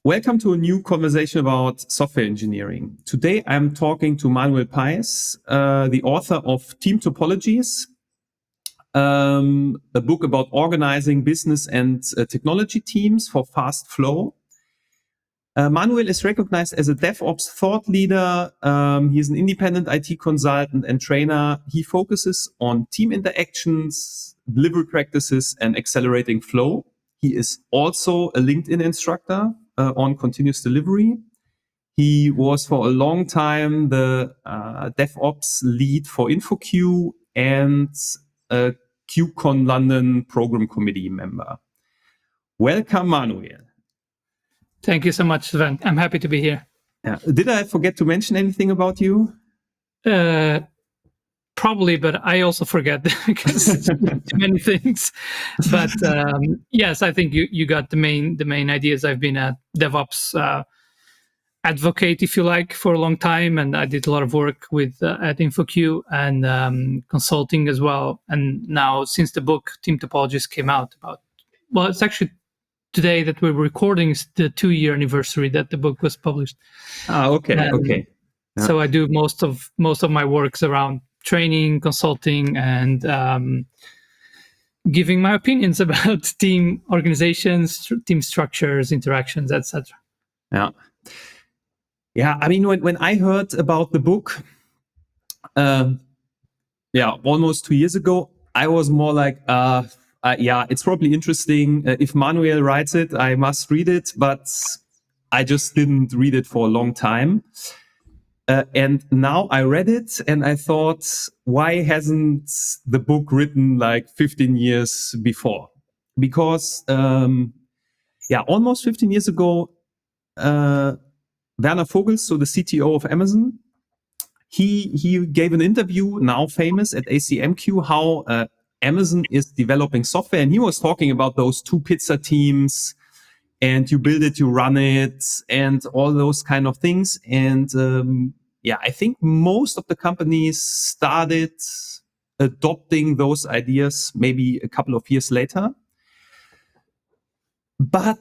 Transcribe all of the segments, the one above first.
Welcome to a new conversation about software engineering. Today, I'm talking to Manuel Paes, the author of Team Topologies, a book about organizing business and technology teams for fast flow. Manuel is recognized as a DevOps thought leader. He's an independent IT consultant and trainer. He focuses on team interactions, delivery practices, and accelerating flow. He is also a LinkedIn instructor on continuous delivery. He was for a long time the DevOps lead for InfoQ and a KubeCon London program committee member. Welcome, Manuel. Thank you so much, Sven. I'm happy to be here. Yeah. Did I forget to mention anything about you? Probably, but I also forget because too many things. But yes, I think you got the main ideas. I've been a DevOps advocate, if you like, for a long time, and I did a lot of work with at InfoQ and consulting as well. And now, since the book Team Topologies came out, it's actually today that we're recording is the 2-year anniversary that the book was published. Okay. Yeah. So I do most of my works around training, consulting, and giving my opinions about team organizations, team structures, interactions, etc. Yeah. I mean, when I heard about the book, almost 2 years ago, I was more like, it's probably interesting. If Manuel writes it, I must read it, but I just didn't read it for a long time. And now I read it and I thought, why hasn't the book written like 15 years before? Because, almost 15 years ago, Werner Vogels, so the CTO of Amazon, he gave an interview, now famous, at ACMQ, how Amazon is developing software. And he was talking about those 2 pizza teams, and you build it, you run it, and all those kind of things. And I think most of the companies started adopting those ideas maybe a couple of years later. But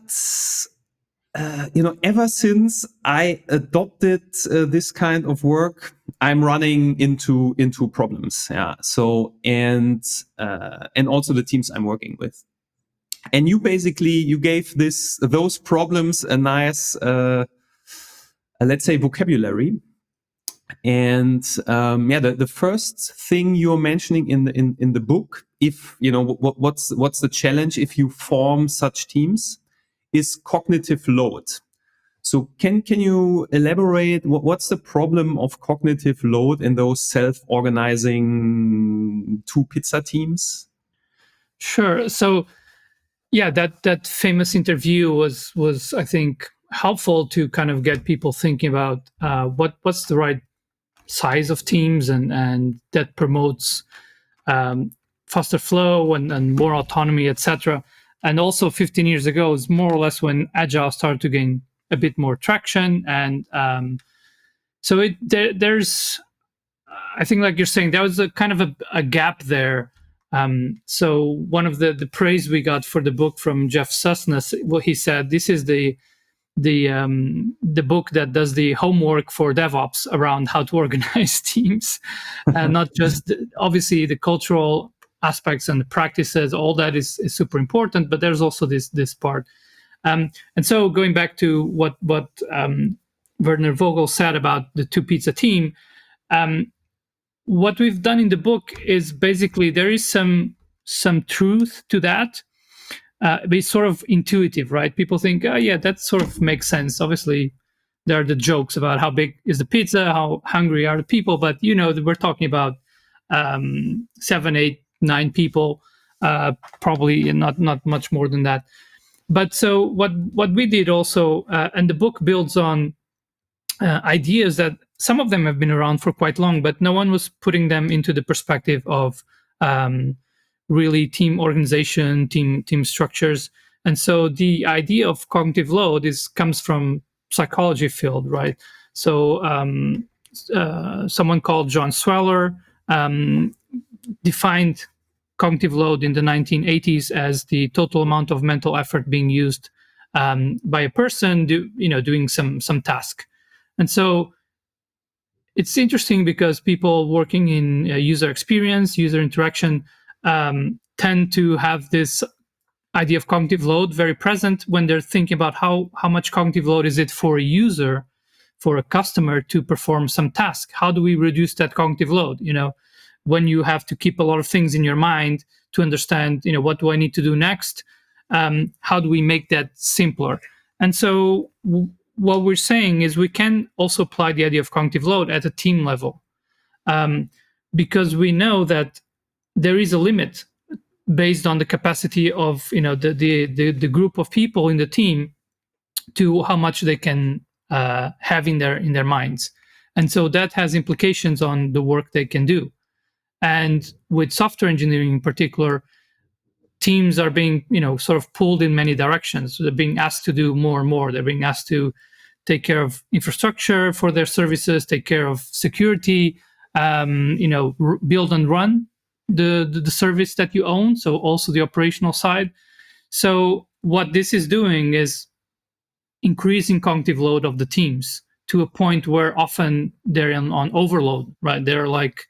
ever since I adopted this kind of work, I'm running into problems. Yeah. So and also the teams I'm working with. And you gave those problems a nice, let's say, vocabulary. And the first thing you're mentioning in the book, if what's the challenge if you form such teams, is cognitive load. So can you elaborate what's the problem of cognitive load in those self-organizing 2 pizza teams? Sure. So that famous interview was I think helpful to kind of get people thinking about what's the right size of teams and that promotes faster flow and more autonomy, etc. And also 15 years ago is more or less when Agile started to gain a bit more traction. And so there's, I think, like you're saying, there was a kind of a gap there. So one of the praise we got for the book from Jeff Sussness, what he said, this is the book that does the homework for DevOps around how to organize teams, and not just obviously the cultural aspects and the practices. All that is super important, but there's also this part. And so going back to what Werner Vogel said about the 2 pizza team, what we've done in the book is basically there is some truth to that. But it's sort of intuitive, right? People think, that sort of makes sense. Obviously, there are the jokes about how big is the pizza, how hungry are the people, but we're talking about 7, 8, 9 people, probably not much more than that. But so what we did also, and the book builds on ideas that some of them have been around for quite long, but no one was putting them into the perspective of really team organization, team structures. And so the idea of cognitive load comes from psychology field, right? So someone called John Sweller defined cognitive load in the 1980s as the total amount of mental effort being used by a person doing some task. And so it's interesting because people working in user experience, user interaction, tend to have this idea of cognitive load very present when they're thinking about how much cognitive load is it for a user, for a customer to perform some task. How do we reduce that cognitive load? When you have to keep a lot of things in your mind to understand, what do I need to do next? How do we make that simpler? And so what we're saying is we can also apply the idea of cognitive load at a team level, because we know that there is a limit based on the capacity of the group of people in the team to how much they can have in their minds. And so that has implications on the work they can do. And with software engineering in particular, teams are being sort of pulled in many directions. So they're being asked to do more and more. They're being asked to take care of infrastructure for their services, take care of security, build and run the service that you own, so also the operational side. So what this is doing is increasing cognitive load of the teams to a point where often they're on overload, right? They're like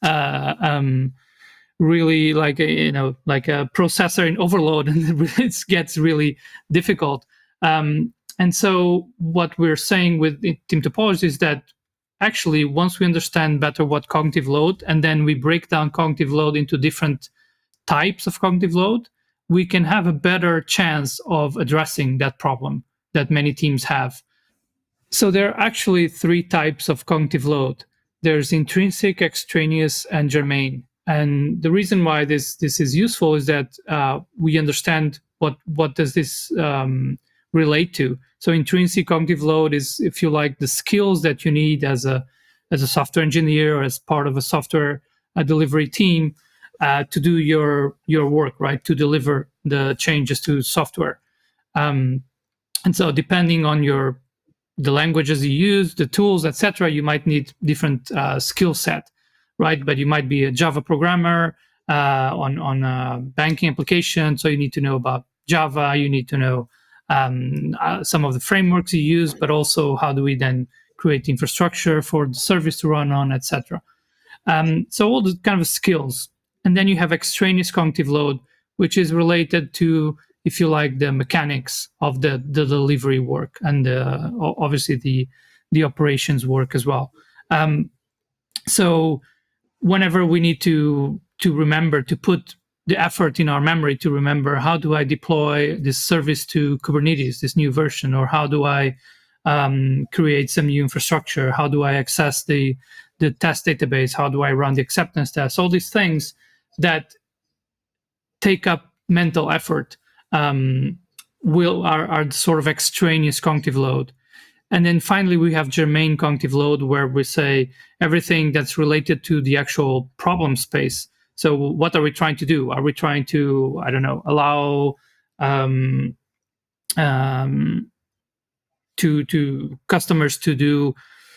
really like a processor in overload, and it gets really difficult. And so what we're saying with team topology is that actually, once we understand better what cognitive load, and then we break down cognitive load into different types of cognitive load, we can have a better chance of addressing that problem that many teams have. So there are actually 3 types of cognitive load. There's intrinsic, extraneous, and germane. And the reason why this is useful is that we understand what does this relate to. So intrinsic cognitive load is, if you like, the skills that you need as a software engineer or as part of a software delivery team to do your work, right? To deliver the changes to software. And so depending on the languages you use, the tools, etc., you might need different skill set, right? But you might be a Java programmer on a banking application, so you need to know about Java. You need to know some of the frameworks you use, but also how do we then create infrastructure for the service to run on, etc. So all the kind of skills. And then you have extraneous cognitive load, which is related to, if you like, the mechanics of the delivery work and obviously the operations work as well. So whenever we need to remember to put the effort in our memory to remember, how do I deploy this service to Kubernetes, this new version, or how do I create some new infrastructure? How do I access the test database? How do I run the acceptance tests? All these things that take up mental effort are sort of extraneous cognitive load. And then finally, we have germane cognitive load, where we say everything that's related to the actual problem space. So what are we trying to do? Are we trying to, allow to customers to do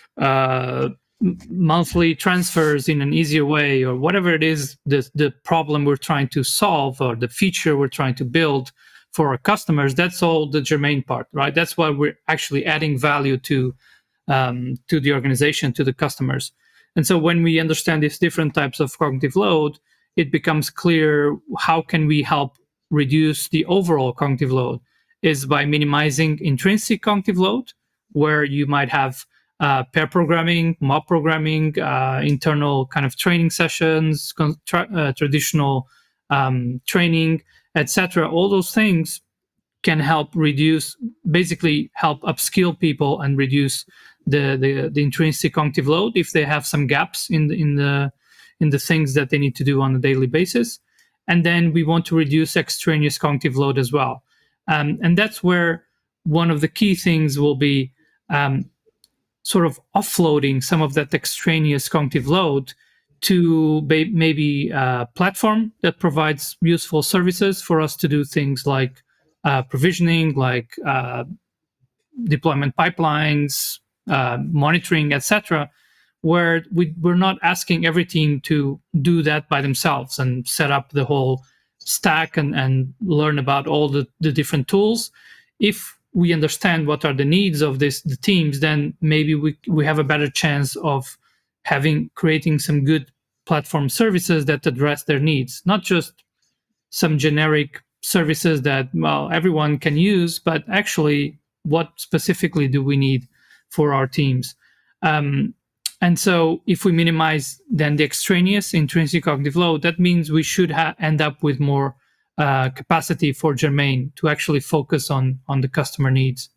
monthly transfers in an easier way, or whatever it is, the problem we're trying to solve or the feature we're trying to build for our customers? That's all the germane part, right? That's why we're actually adding value to the organization, to the customers. And so when we understand these different types of cognitive load, it becomes clear how can we help reduce the overall cognitive load is by minimizing intrinsic cognitive load, where you might have pair programming, mob programming, internal kind of training sessions, traditional training, etc. All those things can help help upskill people and reduce the intrinsic cognitive load if they have some gaps in the things that they need to do on a daily basis. And then we want to reduce extraneous cognitive load as well. And that's where one of the key things will be sort of offloading some of that extraneous cognitive load to maybe a platform that provides useful services for us to do things like provisioning, like deployment pipelines, monitoring, etc., where we're not asking every team to do that by themselves and set up the whole stack and learn about all the different tools. If we understand what are the needs of the teams, then maybe we have a better chance of creating some good platform services that address their needs, not just some generic services that, well, everyone can use, but actually what specifically do we need for our teams. And so if we minimize then the extraneous intrinsic cognitive load, that means we should end up with more capacity for Germain to actually focus on the customer needs.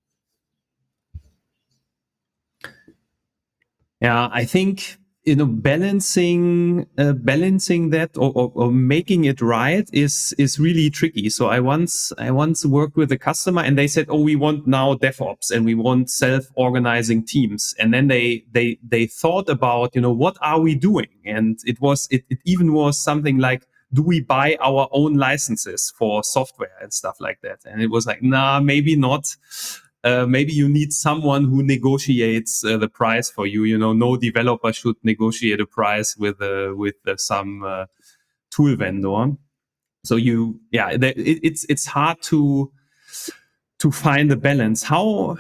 Yeah, I think balancing that or making it right is really tricky. So I once worked with a customer, and they said, "Oh, we want now DevOps and we want self-organizing teams." And then they thought about, what are we doing? And it even was something like, do we buy our own licenses for software and stuff like that? And it was like, nah, maybe not. Maybe you need someone who negotiates the price for you. No developer should negotiate a price with some tool vendor. So it's hard to find the balance. How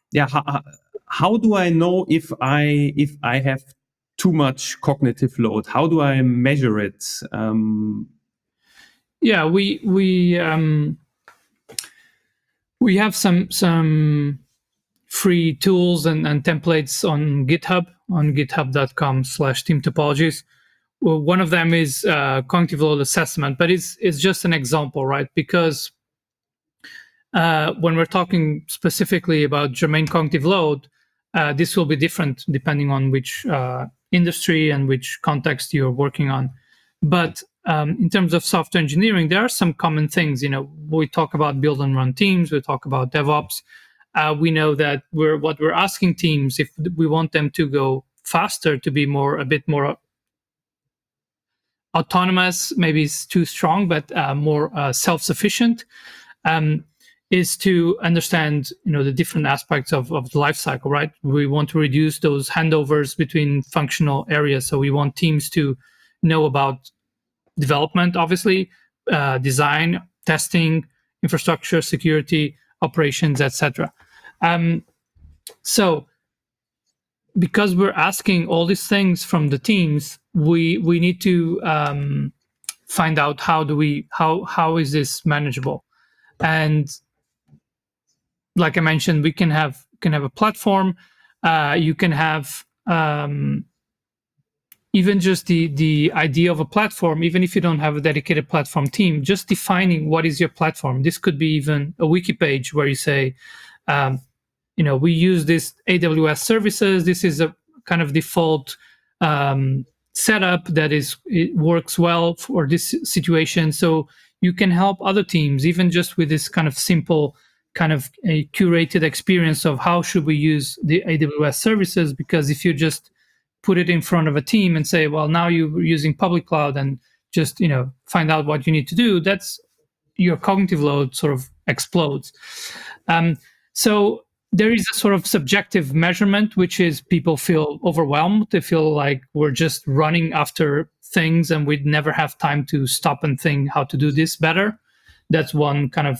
do I know if I have too much cognitive load? How do I measure it? We have some free tools and templates on GitHub, on github.com/team topologies. Well, one of them is cognitive load assessment, but it's just an example, right? Because when we're talking specifically about Germain cognitive load, this will be different depending on which industry and which context you're working on. But in terms of software engineering, there are some common things. We talk about build and run teams, we talk about DevOps. We know that what we're asking teams, if we want them to go faster, to be a bit more autonomous, maybe it's too strong, but more self-sufficient, is to understand the different aspects of the life cycle, right? We want to reduce those handovers between functional areas. So we want teams to know about development, obviously, design, testing, infrastructure, security, operations, etc. So because we're asking all these things from the teams, we need to find out how is this manageable. And like I mentioned, we can have a platform. You can have even just the idea of a platform, even if you don't have a dedicated platform team, just defining what is your platform. This could be even a wiki page where you say, we use this AWS services. This is a kind of default setup that it works well for this situation. So you can help other teams, even just with this kind of simple, kind of a curated experience of how should we use the AWS services. Because if you just put it in front of a team and say, well, now you're using public cloud, and just find out what you need to do, that's your cognitive load sort of explodes. So there is a sort of subjective measurement, which is people feel overwhelmed. They feel like we're just running after things and we'd never have time to stop and think how to do this better. That's one kind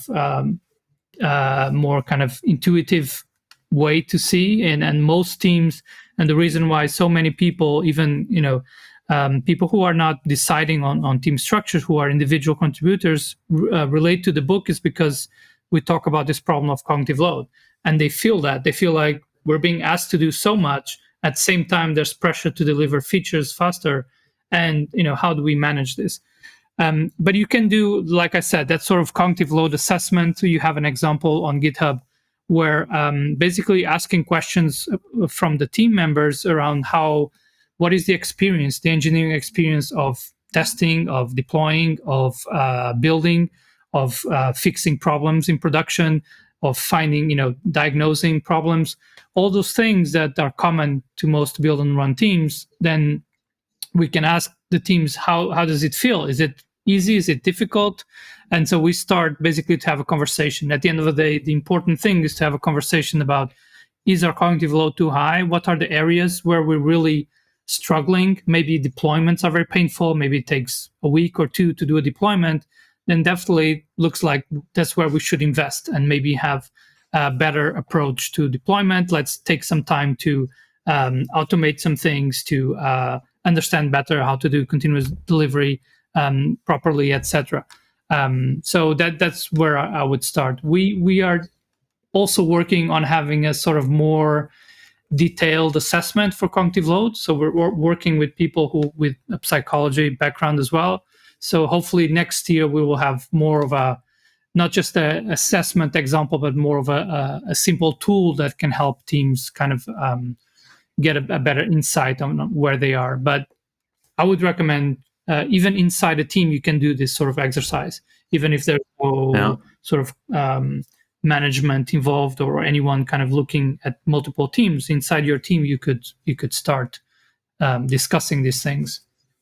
of more kind of intuitive way to see. And most teams, and the reason why so many people, even people who are not deciding on team structures, who are individual contributors, relate to the book, is because we talk about this problem of cognitive load. And they feel like we're being asked to do so much. At the same time, there's pressure to deliver features faster. And how do we manage this? But you can do, like I said, that sort of cognitive load assessment. You have an example on GitHub where basically asking questions from the team members around what is the experience, the engineering experience of testing, of deploying, of building, of fixing problems in production, of finding, diagnosing problems, all those things that are common to most build and run teams. Then we can ask the teams, how does it feel? Is it easy? Is it difficult? And so we start basically to have a conversation. At the end of the day, the important thing is to have a conversation about, is our cognitive load too high? What are the areas where we're really struggling? Maybe deployments are very painful. Maybe it takes a week or two to do a deployment. Then definitely looks like that's where we should invest and maybe have better approach to deployment. Let's take some time to automate some things, to understand better how to do continuous delivery properly, etc. So that's where I would start. We are also working on having a sort of more detailed assessment for cognitive load. So we're working with people who with a psychology background as well. So hopefully next year we will have more of a, not just an assessment example, but more of a simple tool that can help teams kind of get a better insight on where they are. But I would recommend even inside a team, you can do this sort of exercise, even if there's no sort of management involved or anyone kind of looking at multiple teams inside your team. You could start discussing these things.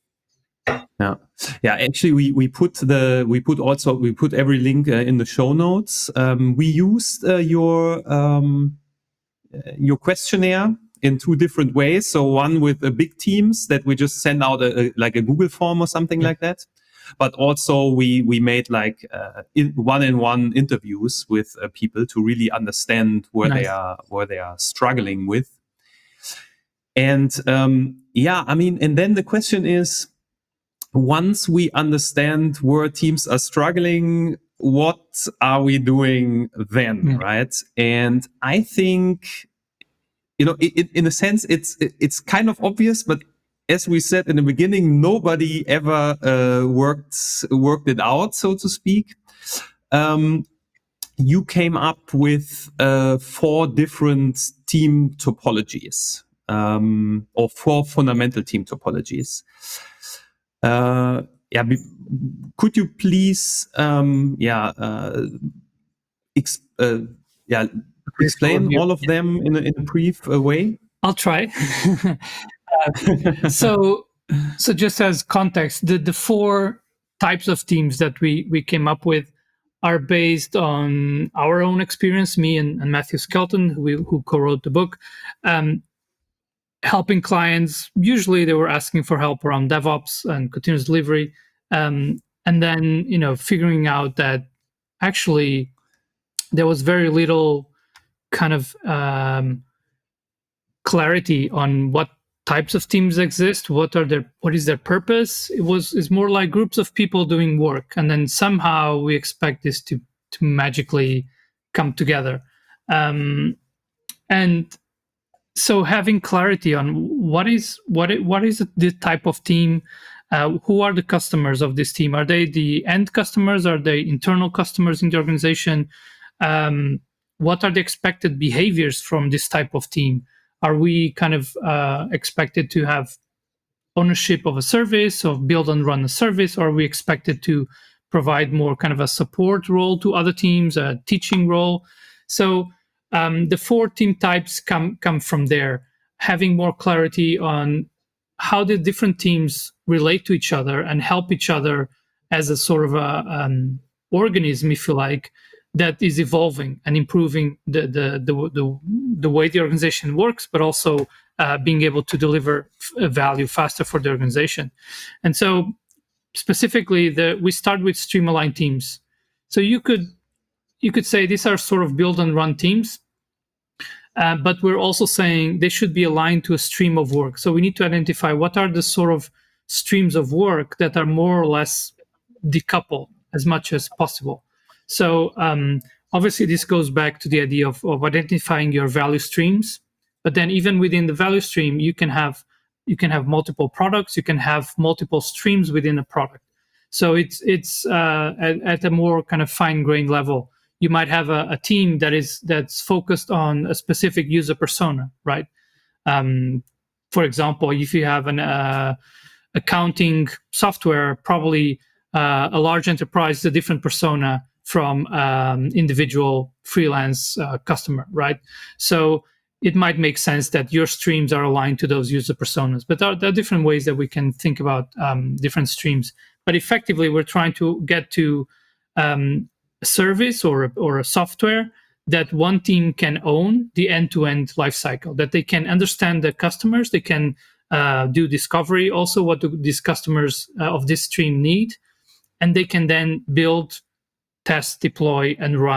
Yeah. Actually, we put every link in the show notes. We used your questionnaire in two different ways. So one with big teams that we just send out like a Google form or something like that. But also we made like one-on-one interviews with people to really understand where they are struggling with. And I mean, and then the question is, once we understand where teams are struggling, what are we doing then, right? And I think, in a sense, it's kind of obvious, but as we said in the beginning, nobody ever worked it out, so to speak. You came up with 4 different team topologies, or 4 fundamental team topologies. Could you please explain all of them in a brief way? I'll try. So just as context, the 4 types of teams that we came up with are based on our own experience, me and Matthew Skelton, who co-wrote the book, helping clients. Usually they were asking for help around DevOps and continuous delivery. And then, figuring out that actually there was very little kind of clarity on what types of teams exist, what is their purpose. It's more like groups of people doing work, and then somehow we expect this to magically come together. And so having clarity on what is the type of team, who are the customers of this team? Are they the end customers? Are they internal customers in the organization? What are the expected behaviors from this type of team? Are we kind of expected to have ownership of a service, or build and run a service? Or are we expected to provide more kind of a support role to other teams, a teaching role? So the 4 team types come from there, having more clarity on how the different teams relate to each other and help each other as a sort of organism, if you like, that is evolving and improving the way the organization works, but also being able to deliver value faster for the organization. And so specifically, we start with stream-aligned teams. So you could say these are sort of build and run teams, but we're also saying they should be aligned to a stream of work. So we need to identify what are the sort of streams of work that are more or less decoupled as much as possible. So obviously this goes back to the idea of identifying your value streams. But then even within the value stream, you can have multiple products, you can have multiple streams within a product. So it's at a more kind of fine-grained level. You might have a team that's focused on a specific user persona, right? For example, if you have an accounting software, probably a large enterprise is a different persona from individual freelance customer, right? So it might make sense that your streams are aligned to those user personas. But there are different ways that we can think about different streams. But effectively, we're trying to get to a service or a software that one team can own the end-to-end lifecycle, that they can understand the customers, they can do discovery, also what do these customers of this stream need, and they can then build, test, deploy, and run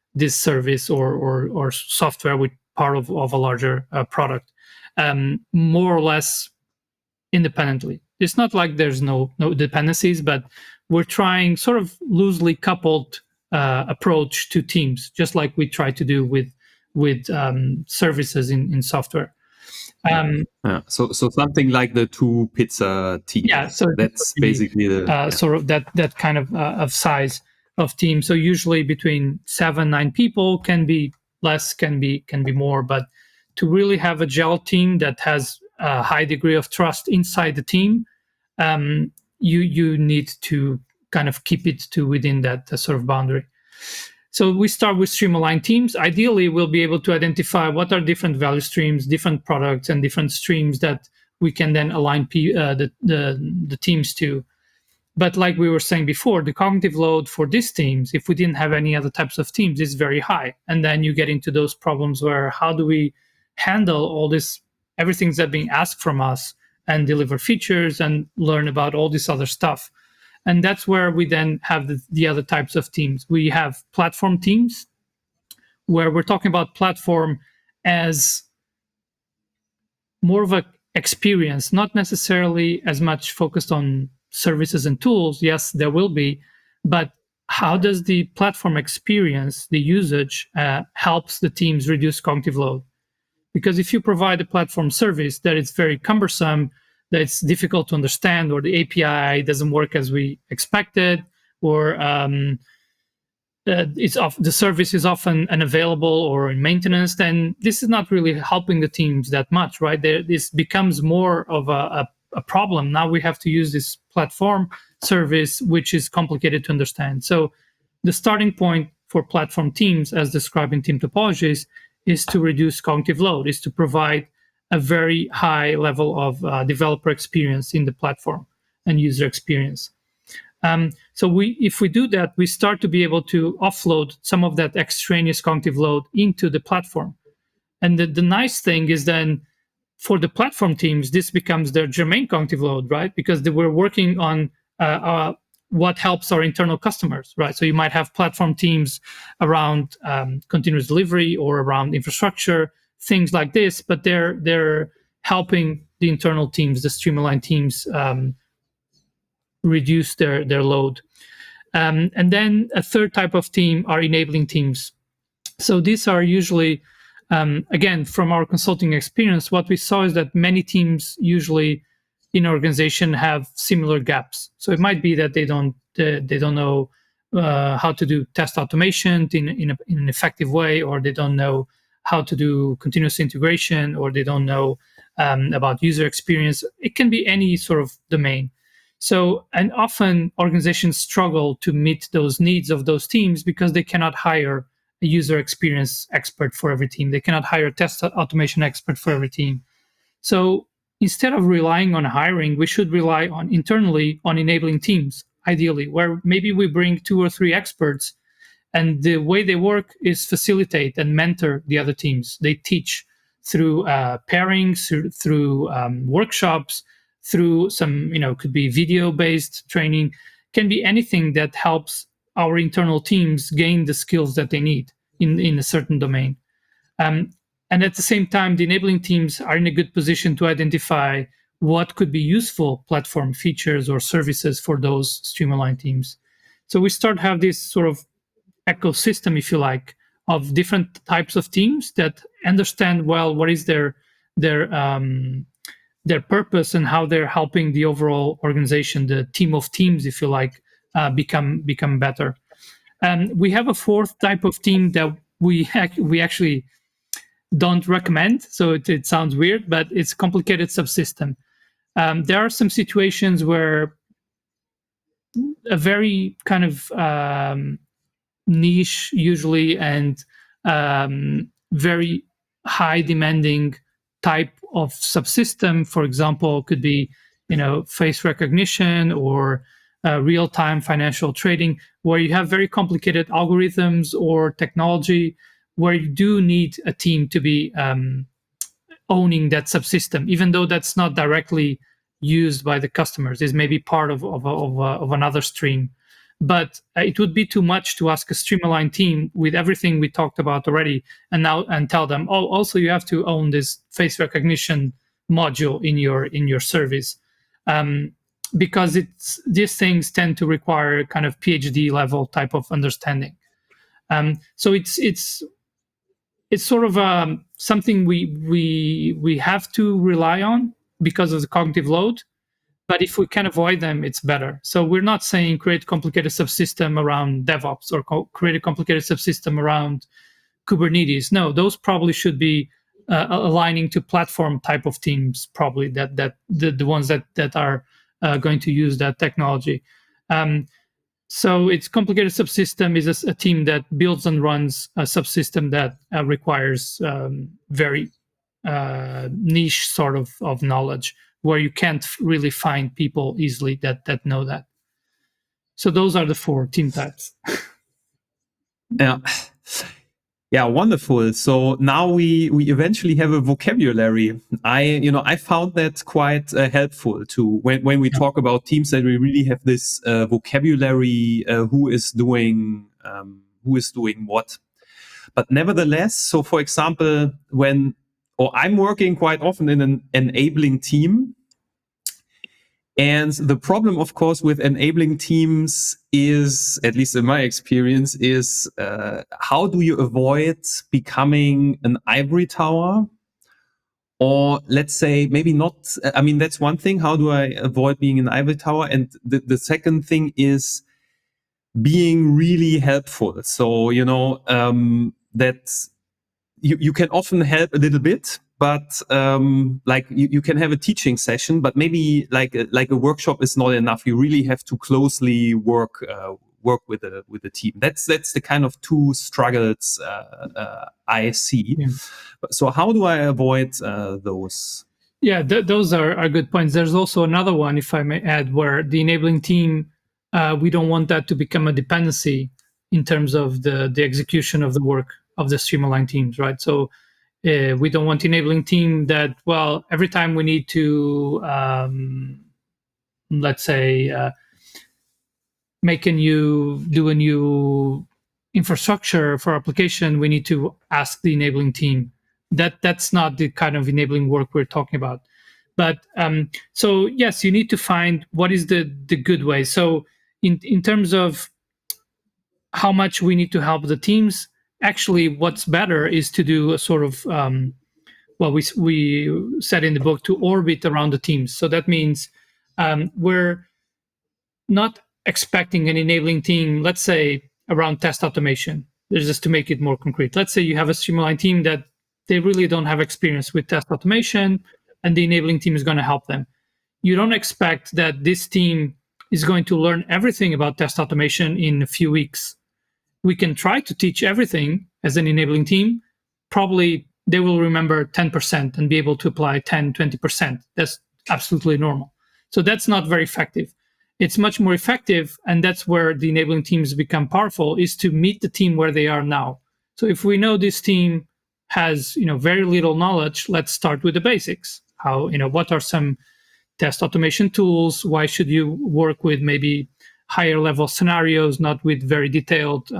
this service or software with part of a larger product, more or less independently. It's not like there's no dependencies, but we're trying sort of loosely coupled approach to teams, just like we try to do with services in software. So something like the 2 pizza team. Yeah, so that's basically the sort of that kind of size of team. So usually between 7-9 people, can be less, can be more, but to really have a gel team that has a high degree of trust inside the team, you need to kind of keep it to within that sort of boundary. So we start with stream-aligned teams. Ideally, we'll be able to identify what are different value streams, different products, and different streams that we can then align the teams to. But like we were saying before, the cognitive load for these teams, if we didn't have any other types of teams, is very high. And then you get into those problems where how do we handle all this, everything that's being asked from us, and deliver features and learn about all this other stuff. And that's where we then have the other types of teams. We have platform teams, where we're talking about platform as more of an experience, not necessarily as much focused on services and tools. Yes, there will be, but how does the platform experience, the usage, helps the teams reduce cognitive load? Because if you provide a platform service that is very cumbersome, that it's difficult to understand, or the API doesn't work as we expected, or the service is often unavailable or in maintenance, then this is not really helping the teams that much, right? This becomes more of a problem. Now we have to use this platform service, which is complicated to understand. So the starting point for platform teams, as described in team topologies, is to reduce cognitive load, is to provide a very high level of developer experience in the platform and user experience. So if we do that, we start to be able to offload some of that extraneous cognitive load into the platform. And the nice thing is then for the platform teams, this becomes their germane cognitive load, right? Because we're working on what helps our internal customers, right? So you might have platform teams around continuous delivery or around infrastructure, things like this, but they're helping the internal teams, the stream-aligned teams, reduce their load. And then a third type of team are enabling teams. So these are usually, again, from our consulting experience, what we saw is that many teams usually in an organization have similar gaps. So it might be that they don't know how to do test automation in an effective way, or they don't know how to do continuous integration, or they don't know about user experience. It can be any sort of domain. So, and often organizations struggle to meet those needs of those teams because they cannot hire a user experience expert for every team. They cannot hire a test automation expert for every team. So instead of relying on hiring, we should rely on internally on enabling teams, ideally, where maybe we bring 2 or 3 experts, and the way they work is facilitate and mentor the other teams. They teach through pairings, through workshops, through some, could be video-based training, can be anything that helps our internal teams gain the skills that they need in a certain domain. And at the same time, the enabling teams are in a good position to identify what could be useful platform features or services for those stream-aligned teams. So we start to have this sort of ecosystem, if you like, of different types of teams that understand well what is their purpose and how they're helping the overall organization, the team of teams, if you like, become better. And we have a fourth type of team that we actually don't recommend. So it sounds weird, but it's a complicated subsystem. There are some situations where a very kind of niche, usually, and very high demanding type of subsystem, for example, could be, face recognition or real-time financial trading, where you have very complicated algorithms or technology, where you do need a team to be owning that subsystem, even though that's not directly used by the customers. It's maybe part of another stream. But it would be too much to ask a stream-aligned team with everything we talked about already, and tell them, oh, also you have to own this face recognition module in your service, because these things tend to require kind of PhD level type of understanding. So it's sort of something we have to rely on because of the cognitive load. But if we can avoid them, it's better. So we're not saying create a complicated subsystem around DevOps or create a complicated subsystem around Kubernetes. No, those probably should be aligning to platform type of teams, probably that the ones that are going to use that technology. So it's complicated subsystem is a team that builds and runs a subsystem that requires very niche sort of knowledge, where you can't really find people easily that know that. So those are the 4 team types. Yeah, wonderful. So now we eventually have a vocabulary. I found that quite helpful too when we talk about teams, that we really have this vocabulary, who is doing what. But nevertheless, so for example, I'm working quite often in an enabling team. And the problem, of course, with enabling teams is, at least in my experience, is how do you avoid becoming an ivory tower? Or let's say maybe not. I mean, that's one thing. How do I avoid being an ivory tower? And the second thing is being really helpful. So, that you can often help a little bit, but like you can have a teaching session, but maybe like a workshop is not enough. You really have to closely work with the team. That's the kind of 2 struggles I see. Yeah. So how do I avoid those? Yeah, those are good points. There's also another one, if I may add, where the enabling team, we don't want that to become a dependency in terms of the execution of the work of the stream-aligned teams, right? So we don't want enabling team that, well, every time we need to, let's say, do a new infrastructure for application, we need to ask the enabling team. That's not the kind of enabling work we're talking about. But so yes, you need to find what is the good way. So in terms of how much we need to help the teams, actually what's better is to do a sort of we said in the book, to orbit around the teams. So that means we're not expecting an enabling team, let's say around test automation. Just to make it more concrete, let's say you have a stream-aligned team that they really don't have experience with test automation, and the enabling team is going to help them. You don't expect that this team is going to learn everything about test automation in a few weeks. We can try to teach everything as an enabling team. Probably they will remember 10% and be able to apply 10, 20%. That's absolutely normal. So that's not very effective. It's much more effective, and that's where the enabling teams become powerful, is to meet the team where they are now. So if we know this team has very little knowledge, let's start with the basics. What are some test automation tools? Why should you work with maybe higher level scenarios, not with very detailed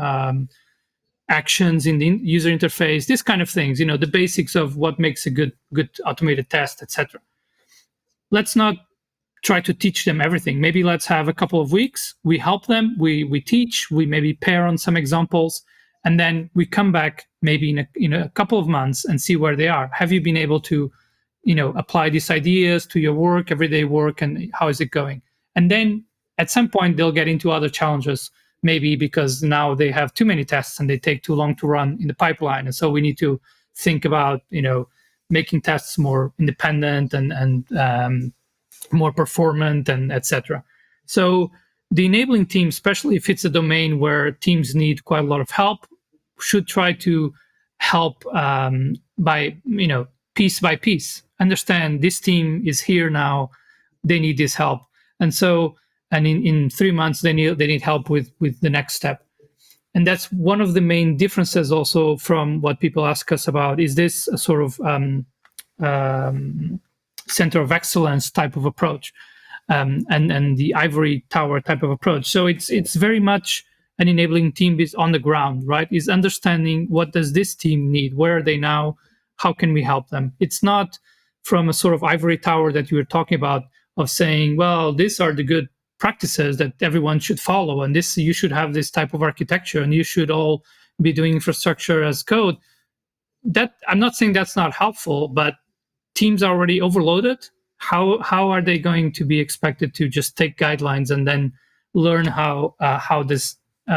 actions in the user interface? This kind of things, the basics of what makes a good automated test, etc. Let's not try to teach them everything. Maybe let's have a couple of weeks. We help them. We teach. We maybe pair on some examples, and then we come back maybe in a couple of months and see where they are. Have you been able to, apply these ideas to your work, everyday work, and how is it going? And then at some point they'll get into other challenges, maybe because now they have too many tests and they take too long to run in the pipeline, and so we need to think about making tests more independent and more performant, and etc. So the enabling team, especially if it's a domain where teams need quite a lot of help, should try to help by piece by piece. Understand this team is here now, they need this help, and in 3 months they need help with the next step. And that's one of the main differences also from what people ask us about. Is this a sort of center of excellence type of approach? and the ivory tower type of approach. So it's very much an enabling team is on the ground, right? Is understanding what does this team need? Where are they now? How can we help them? It's not from a sort of ivory tower that you were talking about of saying, well, these are the good practices that everyone should follow, and this you should have this type of architecture, and you should all be doing infrastructure as code. That I'm not saying that's not helpful, but teams are already overloaded. How are they going to be expected to just take guidelines and then learn how this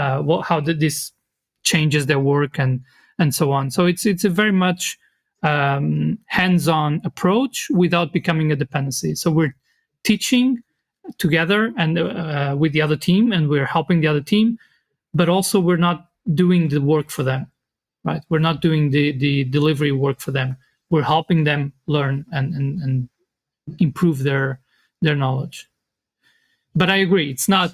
changes their work and so on? So it's a very much hands-on approach without becoming a dependency. So we're teaching together and with the other team, and we're helping the other team, but also we're not doing the work for them, right? We're not doing the delivery work for them. We're helping them learn and improve their knowledge. But I agree, it's not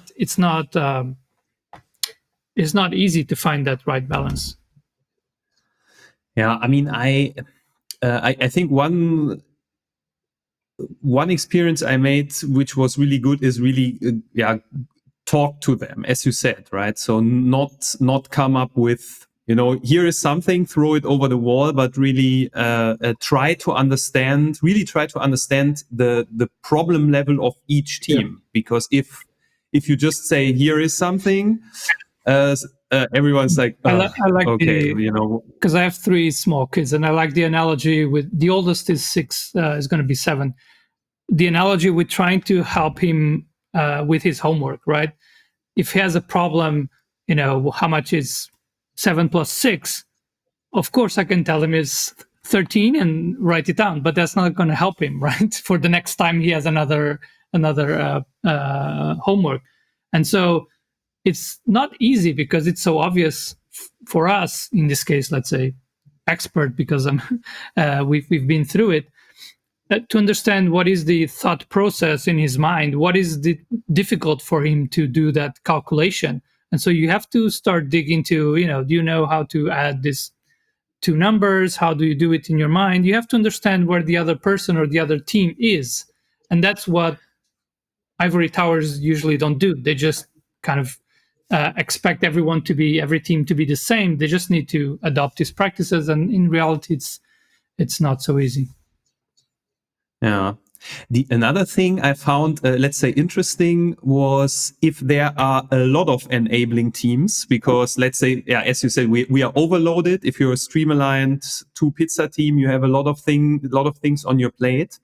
easy to find that right balance. Yeah, I mean, I think one experience I made, which was really good, is really talk to them, as you said, right? So not come up with, here is something, throw it over the wall, but really try to understand the problem level of each team. Yeah. Because if you just say, here is something, everyone's like, oh, I like okay, because I have 3 small kids, and I like the analogy with the oldest is 6, is going to be 7. The analogy with trying to help him with his homework, right? If he has a problem, how much is 7 plus 6? Of course, I can tell him it's 13 and write it down, but that's not going to help him, right? For the next time he has another homework. And so it's not easy because it's so obvious for us, in this case, let's say expert, because we've been through it, to understand what is the thought process in his mind, what is difficult for him to do that calculation. And so you have to start digging to, do you know how to add these 2 numbers? How do you do it in your mind? You have to understand where the other person or the other team is. And that's what ivory towers usually don't do. They just kind of expect every team to be the same. They just need to adopt these practices. And in reality, it's not so easy. Yeah. Another thing I found, let's say, interesting was if there are a lot of enabling teams, because let's say, as you said, we are overloaded. If you're a Stream-aligned 2 pizza team, you have a lot of things on your plate.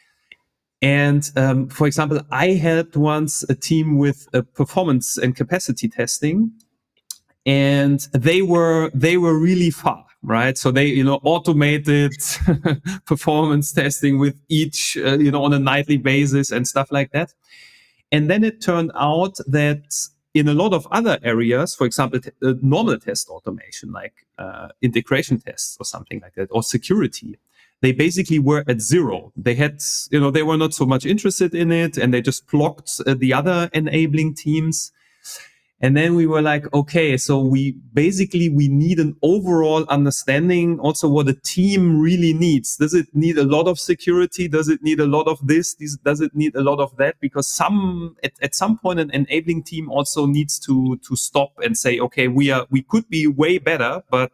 And for example, I helped once a team with performance and capacity testing, and they were really far. Right. So they, automated performance testing with each, on a nightly basis and stuff like that. And then it turned out that in a lot of other areas, for example, normal test automation, like integration tests or something like that, or security, they basically were at 0. They had, they were not so much interested in it, and they just blocked the other enabling teams. And then we were like, okay, so we need an overall understanding also what a team really needs. Does it need a lot of security? Does it need a lot of this? Does it need a lot of that? Because at some point, an enabling team also needs to stop and say, okay, we could be way better, but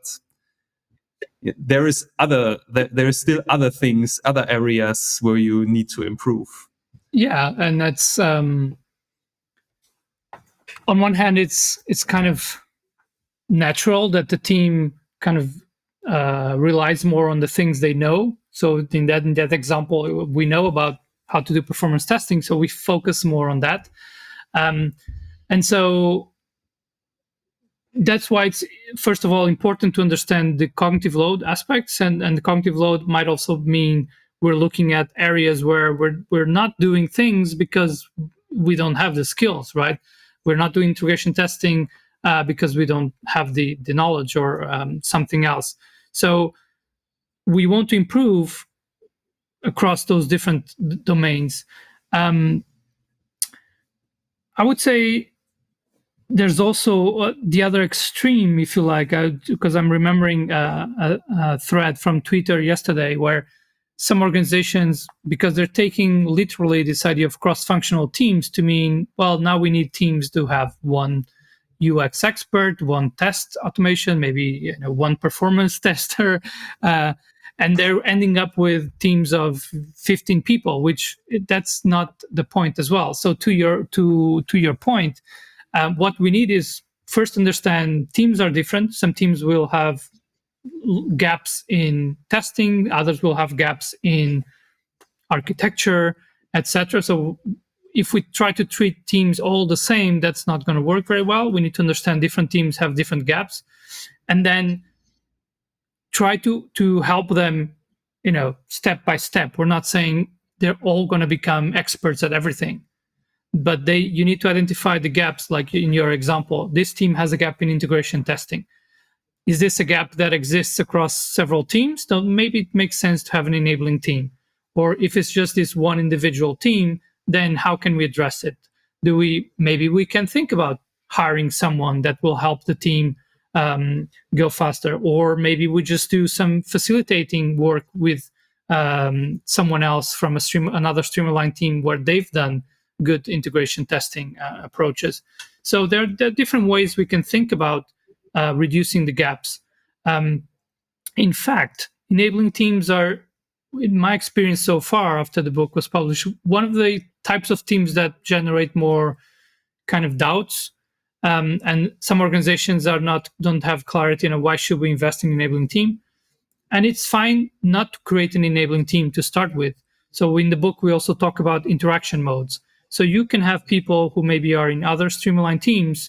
there is still other things, other areas where you need to improve. Yeah, and that's on one hand, it's kind of natural that the team kind of relies more on the things they know. So in that example, we know about how to do performance testing, so we focus more on that. And so that's why it's, first of all, important to understand the cognitive load aspects, and the cognitive load might also mean we're looking at areas where we're not doing things because we don't have the skills, right? We're not doing integration testing because we don't have the knowledge or something else. So we want to improve across those different domains. I would say there's also the other extreme, if you like, because I'm remembering a thread from Twitter yesterday where some organizations, because they're taking literally this idea of cross-functional teams to mean, well, now we need teams to have one UX expert, one test automation, maybe one performance tester, and they're ending up with teams of 15 people, which that's not the point as well. So to your point, what we need is first understand teams are different. Some teams will have gaps in testing, others will have gaps in architecture, etc. So if we try to treat teams all the same, that's not going to work very well. We need to understand different teams have different gaps, and then try to help them, step by step. We're not saying they're all going to become experts at everything, but you need to identify the gaps. Like in your example, this team has a gap in integration testing. Is this a gap that exists across several teams? Then maybe it makes sense to have an enabling team. Or if it's just this one individual team, then how can we address it? Maybe we can think about hiring someone that will help the team go faster, or maybe we just do some facilitating work with someone else from another Streamline team where they've done good integration testing approaches. So there are different ways we can think about reducing the gaps. In fact, enabling teams are, in my experience so far after the book was published, one of the types of teams that generate more kind of doubts. And some organizations don't have clarity on why should we invest in enabling team. And it's fine not to create an enabling team to start with. So in the book, we also talk about interaction modes. So you can have people who maybe are in other Streamline teams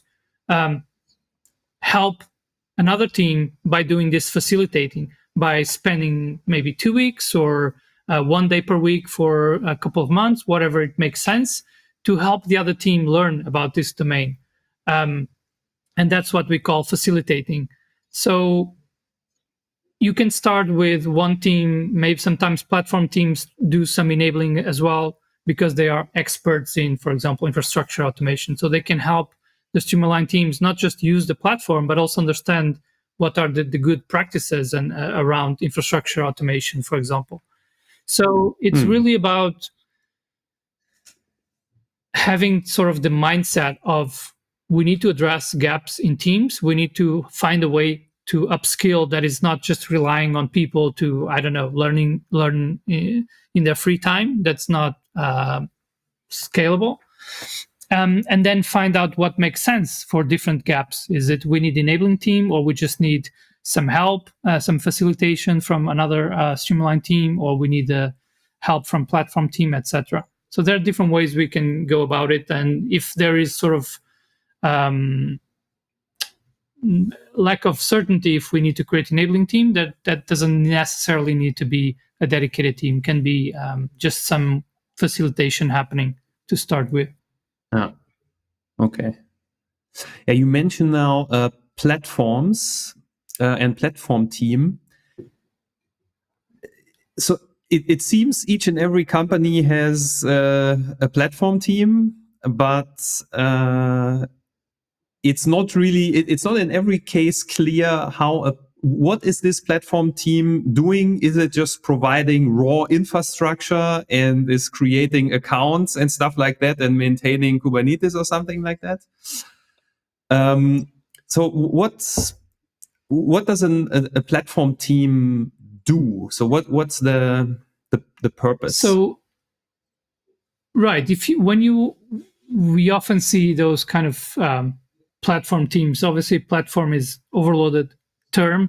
help another team by doing this facilitating, by spending maybe 2 weeks or 1 day per week for a couple of months, whatever it makes sense, to help the other team learn about this domain. And that's what we call facilitating. So you can start with one team. Maybe sometimes platform teams do some enabling as well because they are experts in, for example, infrastructure automation. So they can help the Streamline teams not just use the platform, but also understand what are the good practices and around infrastructure automation, for example. So it's really about having sort of the mindset of we need to address gaps in teams. We need to find a way to upskill that is not just relying on people to, learn in their free time. That's not scalable. And then find out what makes sense for different gaps. Is it we need enabling team, or we just need some help, some facilitation from another Streamline team, or we need help from platform team, etc. So there are different ways we can go about it. And if there is sort of lack of certainty, if we need to create an enabling team, that doesn't necessarily need to be a dedicated team. Can be just some facilitation happening to start with. Okay. Yeah, you mentioned now platforms and platform team. So it seems each and every company has a platform team, but it's not in every case clear what is this platform team doing? Is it just providing raw infrastructure and is creating accounts and stuff like that and maintaining Kubernetes or something like that? So what does a platform team do? So what's the purpose? So right, we often see those kind of platform teams. Obviously, platform is overloaded term,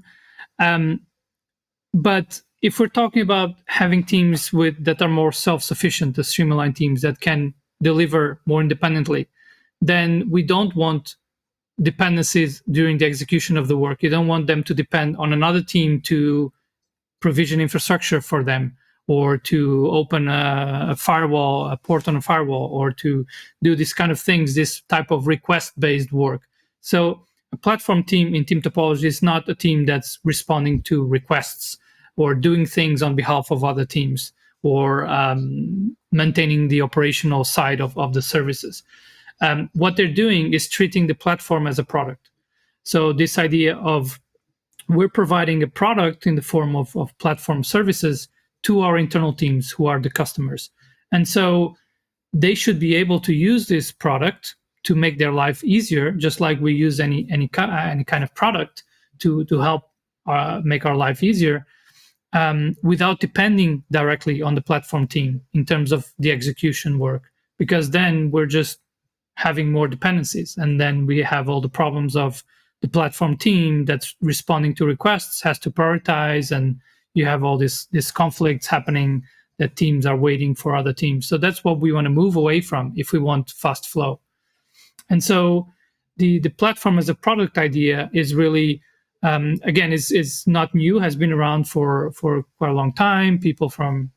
but if we're talking about having teams that are more self-sufficient, the Streamline teams that can deliver more independently, then we don't want dependencies during the execution of the work. You don't want them to depend on another team to provision infrastructure for them, or to open a firewall, a port on a firewall, or to do this kind of things, this type of request-based work. So a platform team in team topology is not a team that's responding to requests or doing things on behalf of other teams, or maintaining the operational side of the services. What they're doing is treating the platform as a product. So this idea of we're providing a product in the form of platform services to our internal teams who are the customers. And so they should be able to use this product to make their life easier, just like we use any kind of product to help make our life easier, without depending directly on the platform team in terms of the execution work, because then we're just having more dependencies, and then we have all the problems of the platform team that's responding to requests has to prioritize, and you have all these conflicts happening that teams are waiting for other teams. So that's what we want to move away from if we want fast flow. And so the platform as a product idea is really, again, is not new, has been around for quite a long time. People from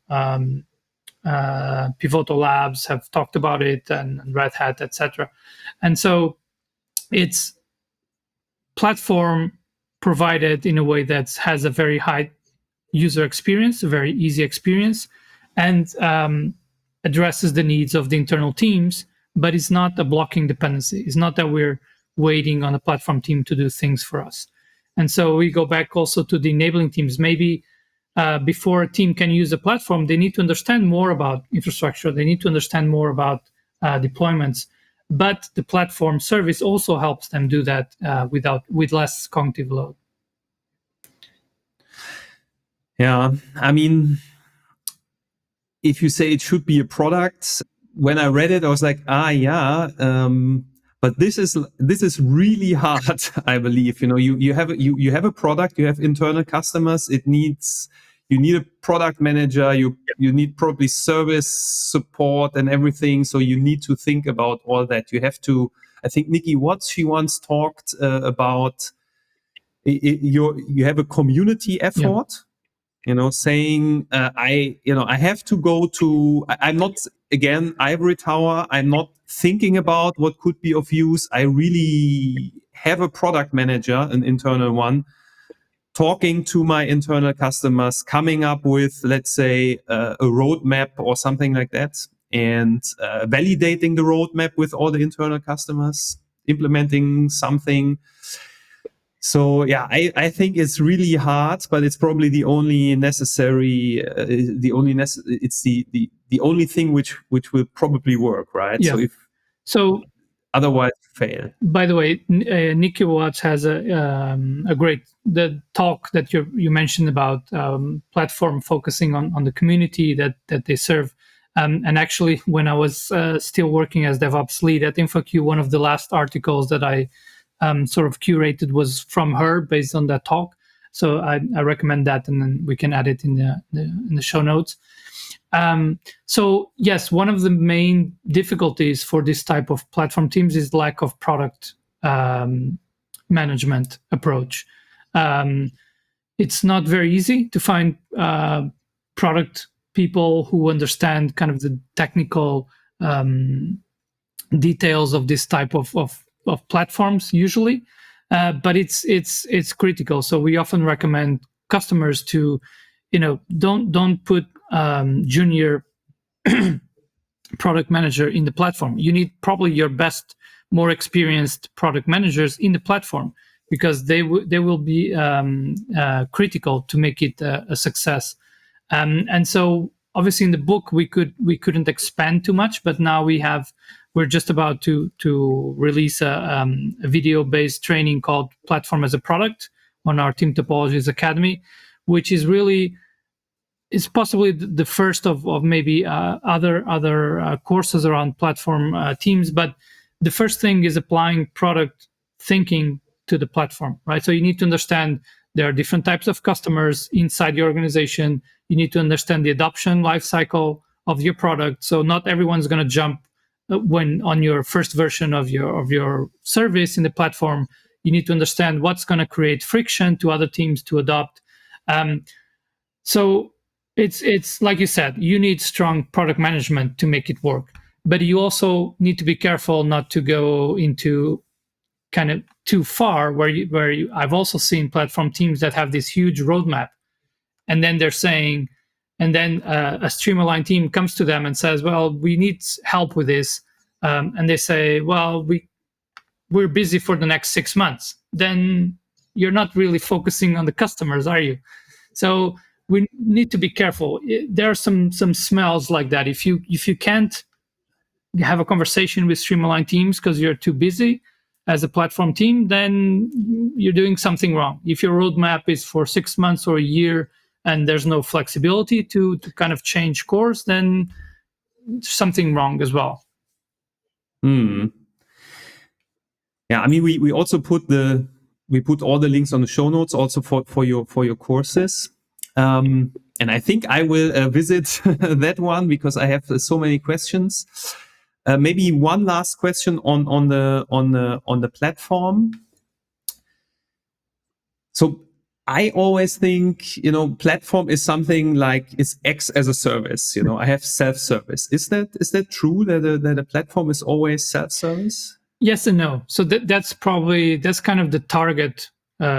Pivotal Labs have talked about it, and Red Hat, etc. And so it's platform provided in a way that has a very high user experience, a very easy experience, and addresses the needs of the internal teams, but it's not a blocking dependency. It's not that we're waiting on a platform team to do things for us. And so we go back also to the enabling teams. Maybe before a team can use a platform, they need to understand more about infrastructure. They need to understand more about deployments. But the platform service also helps them do that with less cognitive load. Yeah, I mean, if you say it should be a product, when I read it, I was like, but this is really hard. I believe, you have a product, you have internal customers. You need a product manager. You need probably service support and everything. So you need to think about all that. You have to. I think Nikki Watts, she once talked about you have a community effort. Yeah. Saying I have to go to. I'm not again Ivory Tower. I'm not thinking about what could be of use. I really have a product manager, an internal one, talking to my internal customers, coming up with, let's say, a roadmap or something like that, and validating the roadmap with all the internal customers, implementing something. So yeah, I think it's really hard, but it's probably the only necessary, it's the only thing which will probably work, right? Yeah. So otherwise fail. By the way, Nikki Watts has a great talk that you mentioned about platform focusing on the community that they serve. And actually, when I was still working as DevOps lead at InfoQ, one of the last articles that I sort of curated was from her based on that talk. So I recommend that, and then we can add it in the show notes. So yes, one of the main difficulties for this type of platform teams is lack of product management approach. It's not very easy to find product people who understand kind of the technical details of this type of platforms usually, but it's critical. So we often recommend customers to, don't put junior product manager in the platform. You need probably your best, more experienced product managers in the platform, because they will be critical to make it a success. And so obviously in the book we couldn't expand too much, but now we're just about to release a video-based training called Platform as a Product on our Team Topologies Academy, which is really, it's possibly the first of maybe other courses around platform teams. But the first thing is applying product thinking to the platform, right? So you need to understand there are different types of customers inside the organization. You need to understand the adoption lifecycle of your product. So not everyone's going to jump when on your first version of your service in the platform. You need to understand what's going to create friction to other teams to adopt. So it's like you said, you need strong product management to make it work, but you also need to be careful not to go into kind of too far where I've also seen platform teams that have this huge roadmap, and then they're saying, and then a Streamline team comes to them and says, well, we need help with this. And they say, well, we're busy for the next 6 months. Then you're not really focusing on the customers, are you? So we need to be careful. There are some smells like that. If you can't have a conversation with Streamline teams because you're too busy as a platform team, then you're doing something wrong. If your roadmap is for 6 months or a year and there's no flexibility to kind of change course, then something wrong as well. Yeah, I mean, we also put all the links on the show notes also for your courses. And I think I will visit that one because I have so many questions. Maybe one last question on the platform. So I always think, platform is something like it's X as a service. I have self-service. Is that true that a platform is always self-service? Yes and no. So that's kind of the target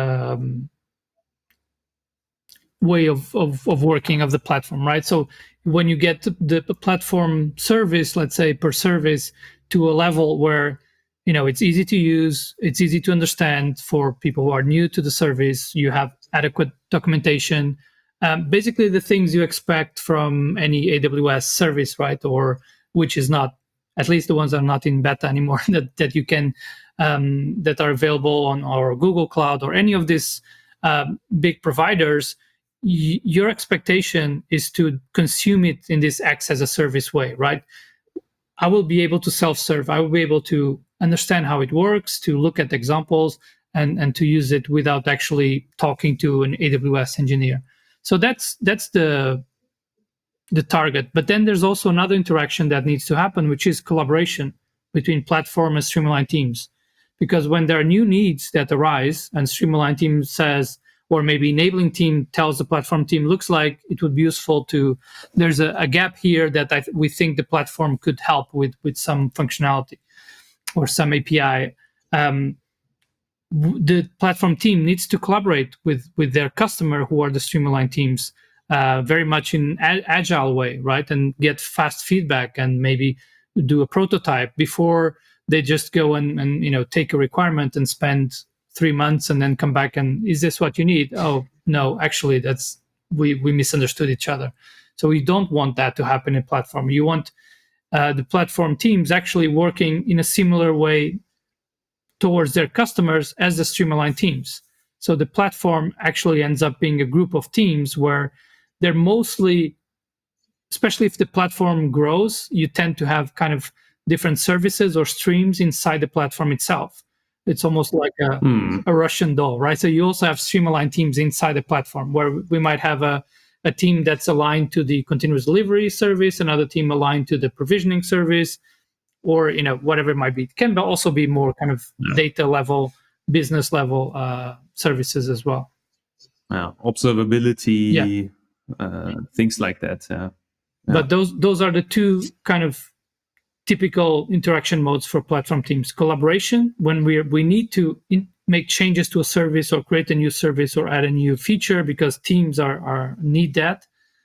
way of working of the platform, right? So when you get the platform service, let's say per service, to a level where it's easy to use, it's easy to understand for people who are new to the service, you have adequate documentation, basically the things you expect from any AWS service, right? Or which is not, at least the ones that are not in beta anymore, that you can that are available on our Google Cloud or any of these big providers. Your expectation is to consume it in this X as a service way, right? I will be able to self-serve. I will be able to understand how it works, to look at examples and to use it without actually talking to an AWS engineer. So that's the target. But then there's also another interaction that needs to happen, which is collaboration between platform and Streamline teams. Because when there are new needs that arise and Streamline team says, or maybe enabling team tells the platform team, looks like it would be useful there's a gap here that we think the platform could help with some functionality or some API. The platform team needs to collaborate with their customer, who are the Streamline teams, very much in agile way, right? And get fast feedback and maybe do a prototype before they just go and take a requirement and spend 3 months and then come back and, is this what you need? Oh, no, actually we misunderstood each other. So we don't want that to happen in platform. You want the platform teams actually working in a similar way towards their customers as the Streamline teams. So the platform actually ends up being a group of teams where they're mostly, especially if the platform grows, you tend to have kind of different services or streams inside the platform itself. It's almost like a Russian doll, right? So you also have Streamline teams inside the platform where we might have a team that's aligned to the continuous delivery service, another team aligned to the provisioning service, or whatever it might be. It can also be more kind of data level, business level services as well. Yeah, observability, things like that. Yeah. But those are the two kind of typical interaction modes for platform teams. Collaboration, when we need to make changes to a service or create a new service or add a new feature because teams need that.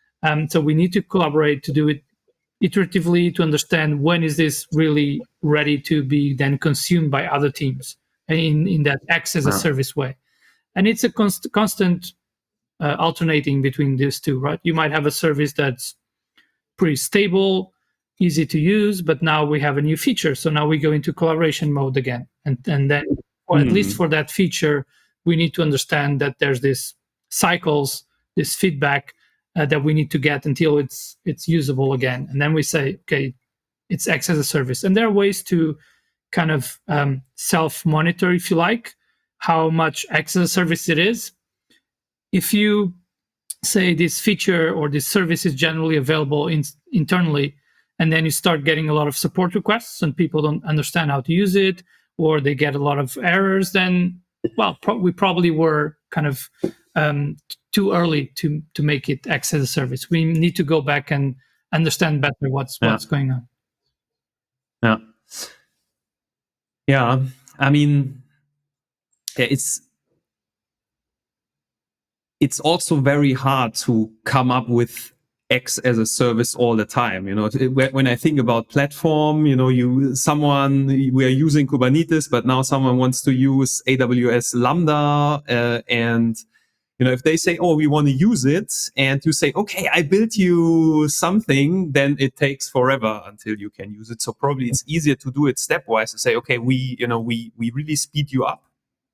So we need to collaborate to do it iteratively to understand when is this really ready to be then consumed by other teams in that X as a service way. And it's a constant alternating between these two, right? You might have a service that's pretty stable, easy to use, but now we have a new feature. So now we go into collaboration mode again. And then, or at least for that feature, we need to understand that there's this cycles, this feedback that we need to get until it's usable again. And then we say, okay, it's X as a service. And there are ways to kind of self-monitor, if you like, how much X as a service it is. If you say this feature or this service is generally available internally, and then you start getting a lot of support requests and people don't understand how to use it, or they get a lot of errors, then, well, we probably were kind of too early to make it X as a service. We need to go back and understand better what's going on. Yeah. Yeah. I mean, it's also very hard to come up with X as a service all the time. When I think about platform, we are using Kubernetes, but now someone wants to use AWS Lambda, and if they say, oh, we want to use it, and you say, okay, I built you something, then it takes forever until you can use it. So probably it's easier to do it stepwise, to say, okay, we really speed you up.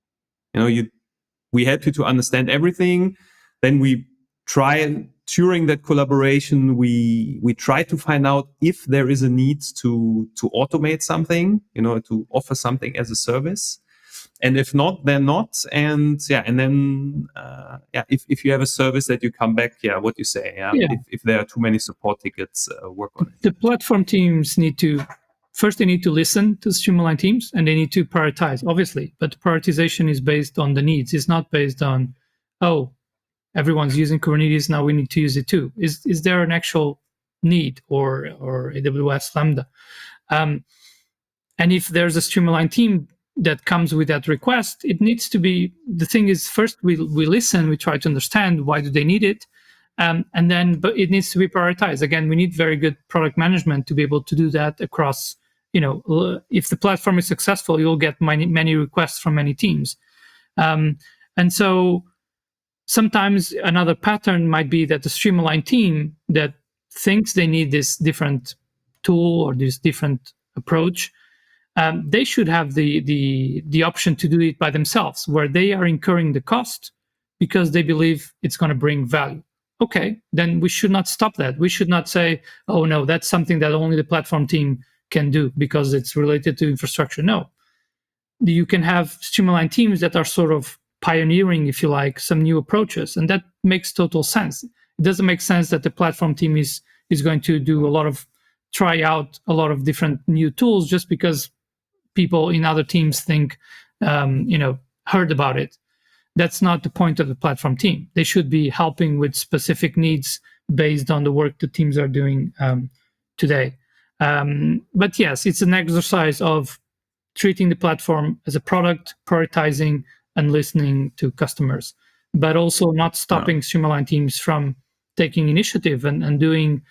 We help you to understand everything. Then we try, during that collaboration, we try to find out if there is a need to automate something, to offer something as a service. And if not, then not. And then if you have a service that you come back, what you say, if there are too many support tickets, work on it. The platform teams need to listen to Streamline teams, and they need to prioritize, obviously. But prioritization is based on the needs. It's not based on, oh, everyone's using Kubernetes, now we need to use it too. Is there an actual need, or AWS Lambda? And if there's a Streamline team that comes with that request, it needs to be, the thing is, first we listen, we try to understand why do they need it, and then but it needs to be prioritized. Again, we need very good product management to be able to do that across, if the platform is successful, you'll get many requests from many teams. And so sometimes another pattern might be that the Streamline team that thinks they need this different tool or this different approach, they should have the option to do it by themselves, where they are incurring the cost because they believe it's going to bring value. Okay, then we should not stop that. We should not say, oh no, that's something that only the platform team can do because it's related to infrastructure. No, you can have Streamline teams that are sort of pioneering, if you like, some new approaches, and that makes total sense. It doesn't make sense that the platform team is going to do try out a lot of different new tools just because people in other teams think, heard about it. That's not the point of the platform team. They should be helping with specific needs based on the work the teams are doing today. But yes, it's an exercise of treating the platform as a product, prioritizing, and listening to customers, but also not stopping Streamline teams from taking initiative and doing,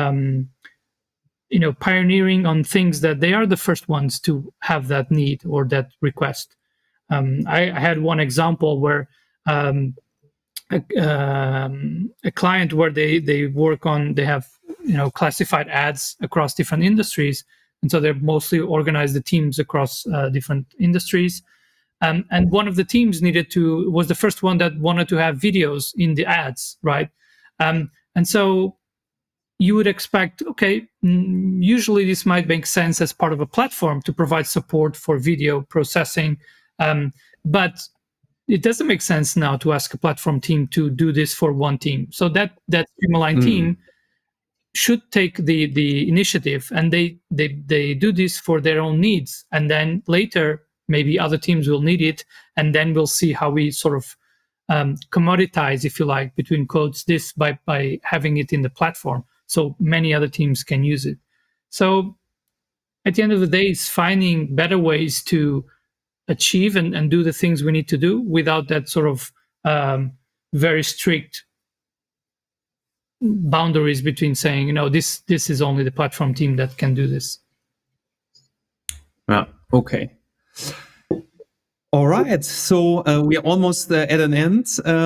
pioneering on things that they are the first ones to have that need or that request. I had one example where a client where they work on, they have classified ads across different industries, and so they're mostly organized the teams across different industries. And one of the teams was the first one that wanted to have videos in the ads, right? And so you would expect, okay, usually this might make sense as part of a platform to provide support for video processing, but it doesn't make sense now to ask a platform team to do this for one team. So that Streamline team should take the initiative, and they do this for their own needs, and then later maybe other teams will need it, and then we'll see how we sort of commoditize, if you like, between quotes, this by having it in the platform so many other teams can use it. So at the end of the day, it's finding better ways to achieve and do the things we need to do without that sort of very strict boundaries between saying, this is only the platform team that can do this. Yeah, okay. All right, so we are almost at an end.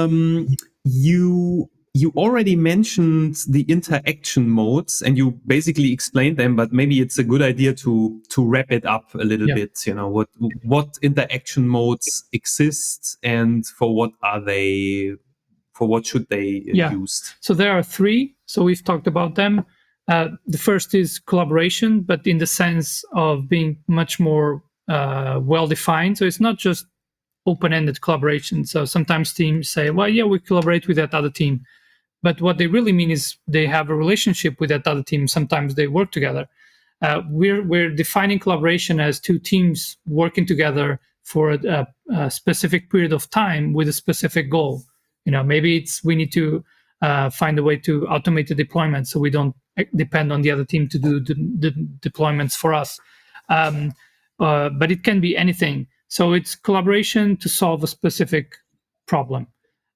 You already mentioned the interaction modes, and you basically explained them, but maybe it's a good idea to wrap it up a little bit. What interaction modes exist, and for what are they? For what should they used? So there are 3. So we've talked about them. The first is collaboration, but in the sense of being much more well-defined. So it's not just open-ended collaboration. So sometimes teams say, well, yeah, we collaborate with that other team. But what they really mean is they have a relationship with that other team. Sometimes they work together. We're defining collaboration as 2 teams working together for a specific period of time with a specific goal. Maybe we need to find a way to automate the deployment so we don't depend on the other team to do the deployments for us. But it can be anything. So it's collaboration to solve a specific problem.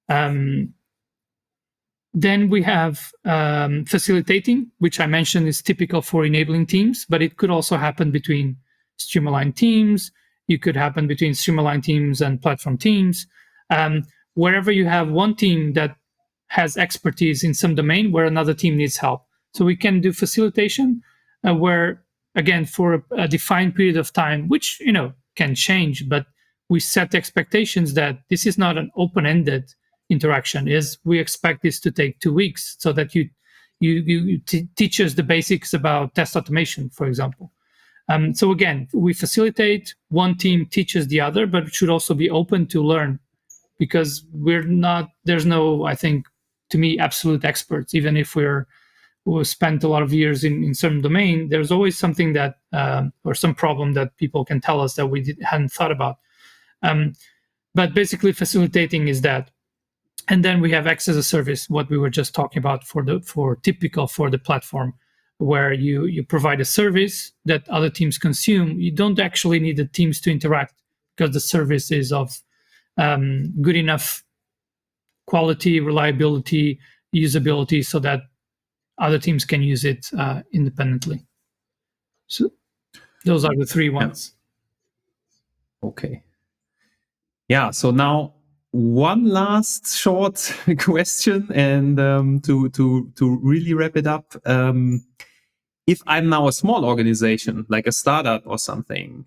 Then we have facilitating, which I mentioned is typical for enabling teams, but it could also happen between Streamline teams. It could happen between Streamline teams and platform teams. wherever you have one team that has expertise in some domain where another team needs help. So we can do facilitation where, again, for a defined period of time, which, can change, but we set expectations that this is not an open-ended interaction. We expect this to take 2 weeks, so that you teach us the basics about test automation, for example. So again, we facilitate, one team teaches the other, but it should also be open to learn, because there's no, I think, to me, absolute experts. Even if we spent a lot of years in certain domain, there's always something that, or some problem that people can tell us that we hadn't thought about. But basically facilitating is that. And then we have X as a service, what we were just talking about for typical for the platform, where you provide a service that other teams consume. You don't actually need the teams to interact, because the service is of good enough quality, reliability, usability, so that other teams can use it independently. So those are the three ones. Okay. Yeah. So now one last short question, and to really wrap it up. If I'm now a small organization, like a startup or something,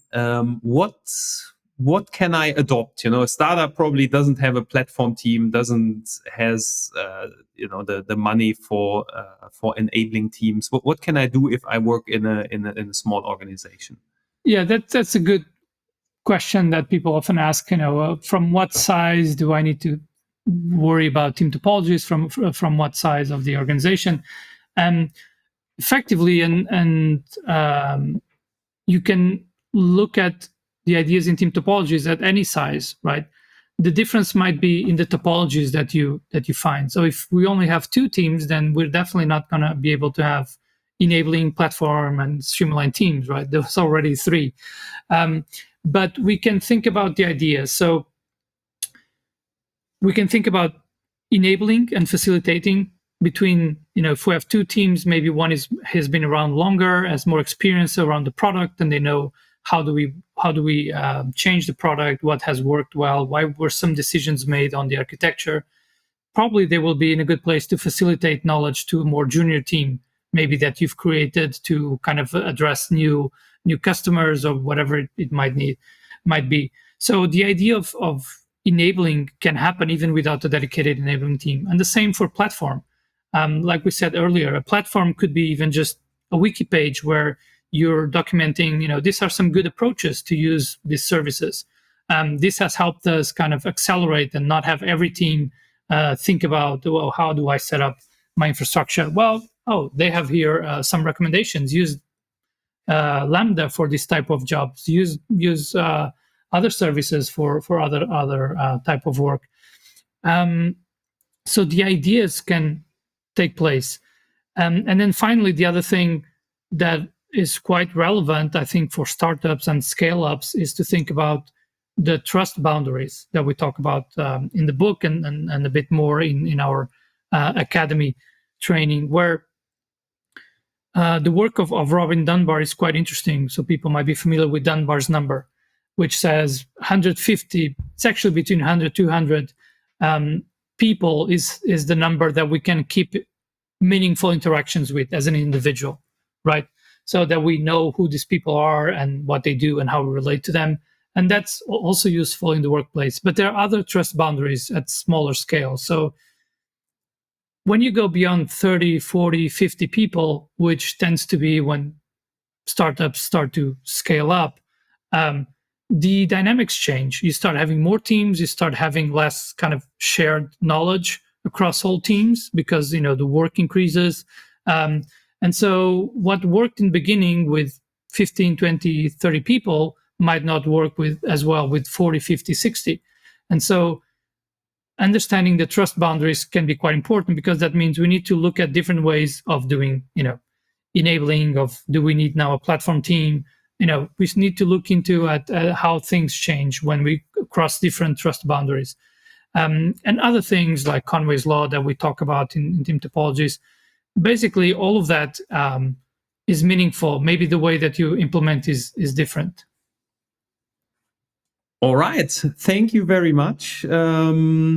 what can I adopt? A startup probably doesn't have a platform team, has the money for enabling teams. What can I do if I work in a small organization? Yeah, that's a good question that people often ask. From what size do I need to worry about team topologies? From what size of the organization? Effectively, and you can look at the ideas in team topologies at any size, right? The difference might be in the topologies that you find. So if we only have 2 teams, then we're definitely not going to be able to have enabling platform and streamline teams, right? There's already 3. But we can think about the ideas. So we can think about enabling and facilitating between, if we have 2 teams, maybe one has been around longer, has more experience around the product, and they know how do we change the product, what has worked well, why were some decisions made on the architecture. Probably they will be in a good place to facilitate knowledge to a more junior team, maybe that you've created to kind of address new customers or whatever it might be. So the idea of enabling can happen even without a dedicated enabling team. And the same for platform. Like we said earlier, a platform could be even just a wiki page where you're documenting, these are some good approaches to use these services. This has helped us kind of accelerate and not have every team think about, well, how do I set up my infrastructure? Well, they have here some recommendations. Use Lambda for this type of jobs. Use other services for other type of work. So the ideas can take place. And then finally, the other thing that is quite relevant, I think, for startups and scale-ups is to think about the trust boundaries that we talk about in the book and a bit more in our academy training, where the work of Robin Dunbar is quite interesting. So people might be familiar with Dunbar's number, which says 150, it's actually between 100, 200 people is the number that we can keep meaningful interactions with as an individual, right? So that we know who these people are and what they do and how we relate to them. And that's also useful in the workplace. But there are other trust boundaries at smaller scale. So when you go beyond 30, 40, 50 people, which tends to be when startups start to scale up, the dynamics change. You start having more teams, you start having less kind of shared knowledge across all teams because, the work increases. And so what worked in the beginning with 15, 20, 30 people might not work as well with 40, 50, 60. And so understanding the trust boundaries can be quite important, because that means we need to look at different ways of doing, enabling of, do we need now a platform team? We need to look into at how things change when we cross different trust boundaries. And other things like Conway's Law that we talk about in team topologies. Basically, all of that is meaningful. Maybe the way that you implement is different. All right. Thank you very much.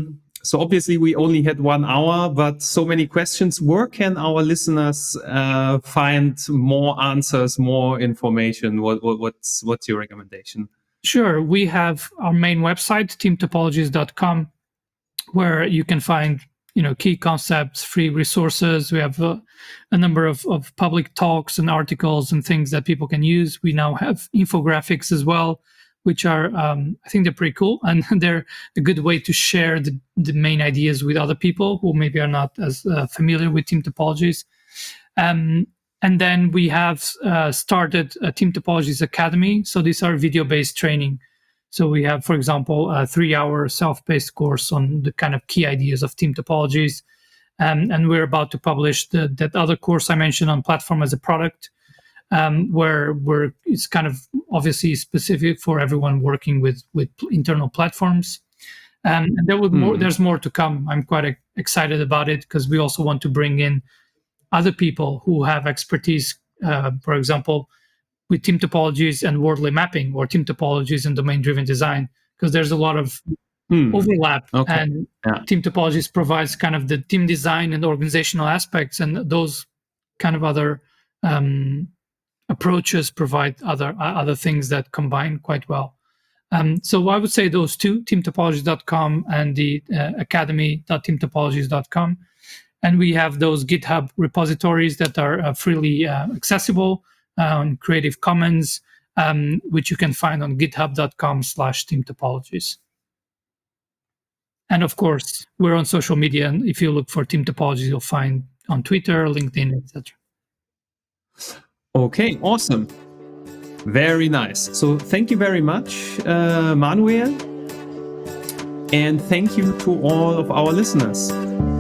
So obviously we only had 1 hour, but so many questions. Where can our listeners find more answers, more information? What's your recommendation? Sure. We have our main website, teamtopologies.com, where you can find key concepts, free resources. We have a number of public talks and articles and things that people can use. We now have infographics as well, which are I think they're pretty cool, and they're a good way to share the main ideas with other people who maybe are not as familiar with team topologies. And then we have started a Team Topologies Academy. So these are video-based training. So we have, for example, a 3-hour self-paced course on the kind of key ideas of team topologies. And we're about to publish that other course I mentioned on Platform as a Product, where it's kind of obviously specific for everyone working with internal platforms. And there's more to come. I'm quite excited about it because we also want to bring in other people who have expertise, for example, with team topologies and wordly mapping, or team topologies and domain-driven design, because there's a lot of overlap. Okay. And team topologies provides kind of the team design and organizational aspects, and those kind of other approaches provide other things that combine quite well. So I would say those two, teamtopologies.com and the academy.teamtopologies.com. And we have those GitHub repositories that are freely accessible on Creative Commons, which you can find on github.com/teamtopologies. And of course, we're on social media. And if you look for Team Topologies, you'll find on Twitter, LinkedIn, etc. Okay, awesome. Very nice. So thank you very much, Manuel. And thank you to all of our listeners.